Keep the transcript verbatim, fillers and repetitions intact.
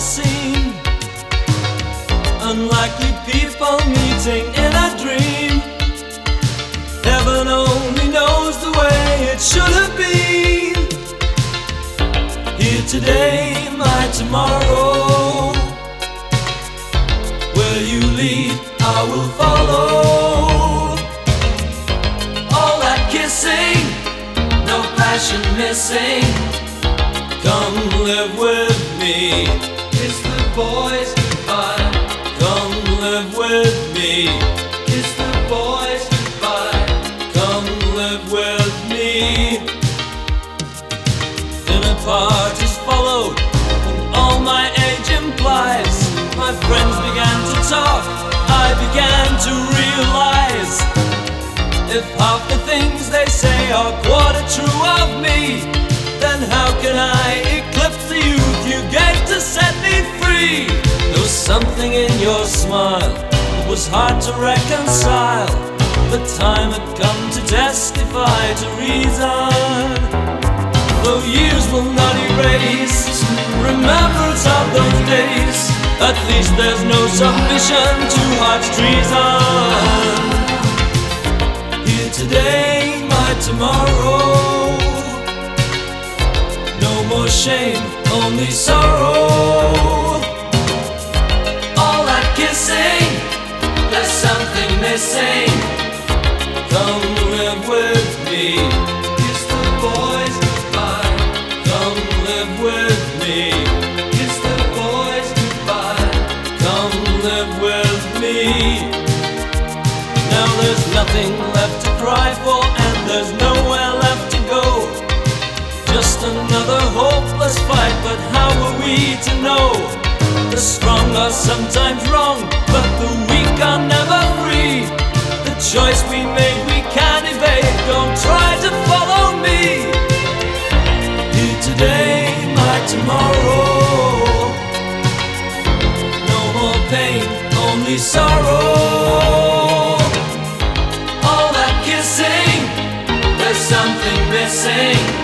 scene. Unlikely people meeting in a dream. Heaven only knows the way it should have been. Here today, my tomorrow. Where you lead, I will follow. All that kissing, no passion missing. Come live with me. Kiss the boys goodbye. Come live with me. Kiss the boys goodbye. Come live with me. Dinner parties followed, and all my age implies. My friends began to talk, I began to realize, if half the things they say are quarter true of me, then how can I eclipse the youth you gave to set me free? There was something in your smile that was hard to reconcile. The time had come to testify to reason. Though years will not erase remembrance of those days, at least there's no submission to heart's treason. Here today, my tomorrow. No more shame, only sorrow. All that kissing, there's something missing. Come live with me. Kiss the boys goodbye. Come live with me. Kiss the boys goodbye. Come live with me. Now there's nothing left to cry for, and there's nowhere left to go. Just another hopeless fight, but how are we to know? The strong are sometimes wrong, but the weak are never free. The choice we made we can't evade, don't try to follow me. Here today, my tomorrow. No more pain, only sorrow. All that kissing, there's something missing.